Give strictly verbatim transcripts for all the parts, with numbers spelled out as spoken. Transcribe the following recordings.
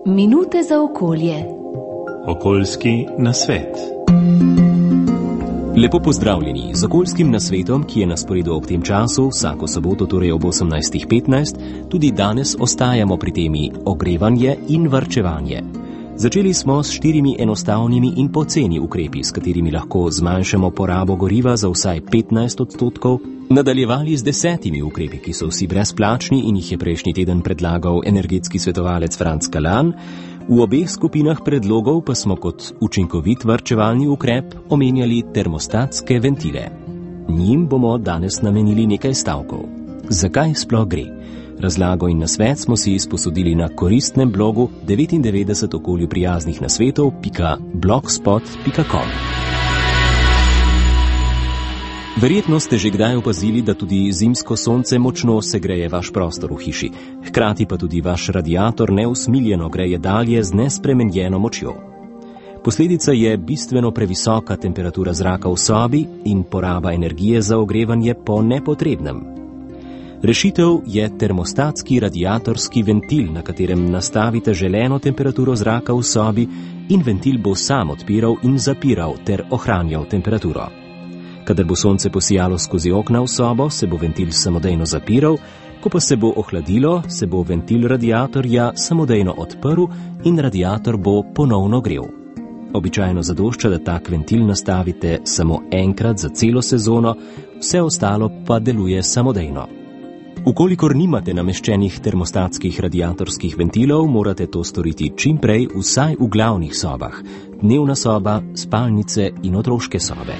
Minute za okolje. Okoljski nasvet. Lepo pozdravljeni z okoljskim nasvetom, ki je na sporedu ob tem času, vsako soboto, torej ob osemnajstih petnajst, tudi danes ostajamo pri temi ogrevanje in varčevanje. Začeli smo s štirimi enostavnimi in poceni ukrepi, s katerimi lahko zmanjšamo porabo goriva za vsaj petnajst odstotkov, nadaljevali z desetimi ukrepi, ki so vsi brezplačni in jih je prejšnji teden predlagal energetski svetovalec Franc Kalan. V obeh skupinah predlogov pa smo kot učinkovit varčevalni ukrep omenjali termostatske ventile. Njim bomo danes namenili nekaj stavkov. Zakaj sploh gre? Razlago in nasvet smo si izposodili na koristnem blogu devetindevetdeset okolju prijaznih nasvetov pika blogspot pika com. Verjetno ste že kdaj opazili, da tudi zimsko sonce močno segreje vaš prostor v hiši, hkrati pa tudi vaš radiator neusmiljeno greje dalje z nespremenjeno močjo. Posledica je bistveno previsoka temperatura zraka v sobi in poraba energije za ogrevanje po nepotrebnem. Rešitev je termostatski radiatorski ventil, na katerem nastavite želeno temperaturo zraka v sobi in ventil bo sam odpiral in zapiral ter ohranjal temperaturo. Kadar bo sonce posijalo skozi okna v sobo, se bo ventil samodejno zapiral, ko pa se bo ohladilo, se bo ventil radiatorja samodejno odprl in radiator bo ponovno grel. Običajno zadošča, da tak ventil nastavite samo enkrat za celo sezono, vse ostalo pa deluje samodejno. Ukolikor nimate nameščenih termostatskih radiatorskih ventilov, morate to storiti čim prej vsaj v glavnih sobah, dnevna soba, spalnice in otroške sobe.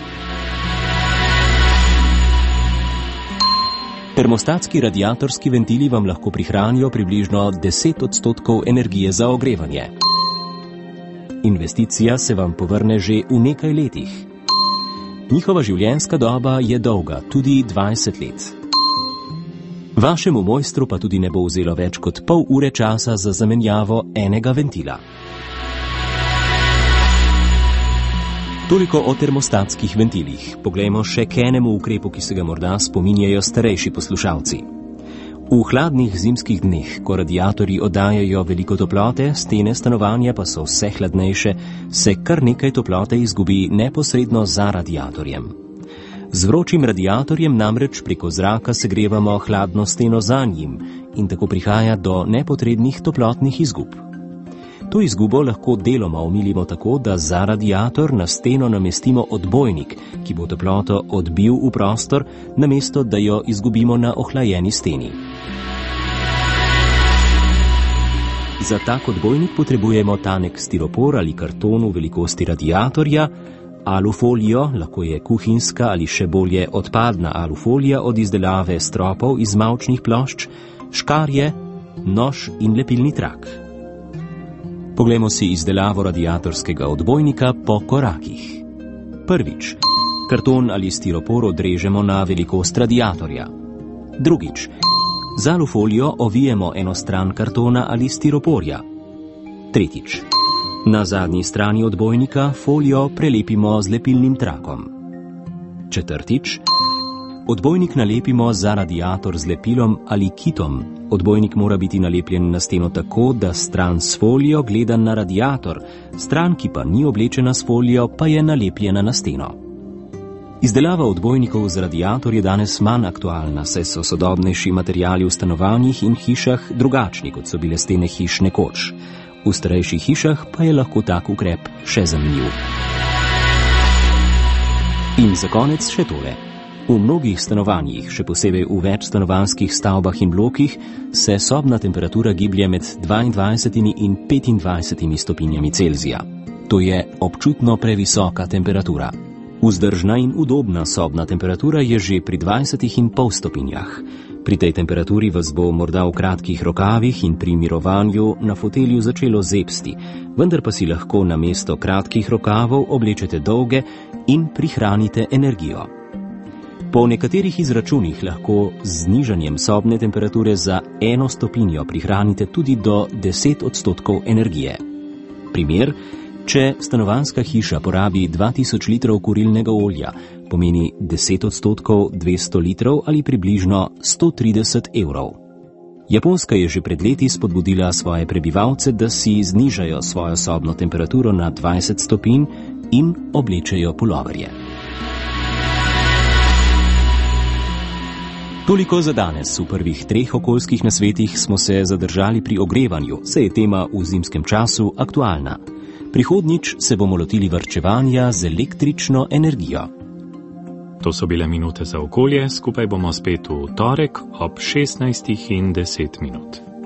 Termostatski radiatorski ventili vam lahko prihranijo približno deset odstotkov energije za ogrevanje. Investicija se vam povrne že v nekaj letih. Njihova življenjska doba je dolga, tudi dvajset let. Vašemu mojstru pa tudi ne bo vzelo več kot pol ure časa za zamenjavo enega ventila. Toliko o termostatskih ventilih. Poglejmo še k enemu ukrepu, ki se ga morda spominjajo starejši poslušalci. V hladnih zimskih dneh, ko radiatorji oddajajo veliko toplote, stene stanovanja pa so vse hladnejše, se kar nekaj toplote izgubi neposredno za radiatorjem. Z vročim radiatorjem namreč preko zraka segrevamo hladno steno za njim in tako prihaja do nepotrebnih toplotnih izgub. To izgubo lahko deloma omilimo tako, da za radiator na steno namestimo odbojnik, ki bo toploto odbil v prostor, namesto da jo izgubimo na ohlajeni steni. Za tak odbojnik potrebujemo tanek stiropor ali karton v velikosti radiatorja, alufolijo, lahko je kuhinjska ali še bolje odpadna alufolija od izdelave stropov iz mavčnih plošč, škarje, nož in lepilni trak. Poglejmo si izdelavo radiatorskega odbojnika po korakih. Prvič. Karton ali stiropor odrežemo na velikost radiatorja. Drugič. Z alufolijo ovijemo eno stran kartona ali stiroporja. Tretjič. Na zadnji strani odbojnika folijo prelepimo z lepilnim trakom. Četrtič. Odbojnik nalepimo za radiator z lepilom ali kitom. Odbojnik mora biti nalepljen na steno tako, da stran s folijo gleda na radiator, stran, ki pa ni oblečena s folijo, pa je nalepljena na steno. Izdelava odbojnikov z radiator je danes manj aktualna, saj so sodobnejši materiali v stanovanjih in hišah drugačni, kot so bile stene hiš nekoč. V starejših hišah pa je lahko tak ukrep še zanimiv. In za konec še tole. V mnogih stanovanjih, še posebej v večstanovanjskih stavbah in blokih, se sobna temperatura giblje med dvaindvajsetimi in petindvajsetimi stopinjami Celzija. To je občutno previsoka temperatura. Vzdržna in udobna sobna temperatura je že pri dvajsetih in pol stopinjah. Pri tej temperaturi vas bo morda v kratkih rokavih in pri mirovanju na fotelju začelo zebsti, vendar pa si lahko namesto kratkih rokavov oblečete dolge in prihranite energijo. Po nekaterih izračunih lahko z znižanjem sobne temperature za eno stopinjo prihranite tudi do deset odstotkov energije. Primer, če stanovanjska hiša porabi dva tisoč litrov kurilnega olja, pomeni deset odstotkov dvesto litrov ali približno sto trideset evrov. Japonska je že pred leti spodbudila svoje prebivalce, da si znižajo svojo sobno temperaturo na dvajset stopinj in oblečejo puloverje. Toliko za danes. V prvih treh okoljskih nasvetih smo se zadržali pri ogrevanju, saj je tema v zimskem času aktualna. Prihodnjič se bomo lotili varčevanja z električno energijo. To so bile minute za okolje, skupaj bomo spet v torek ob šestnajstih in deset minut.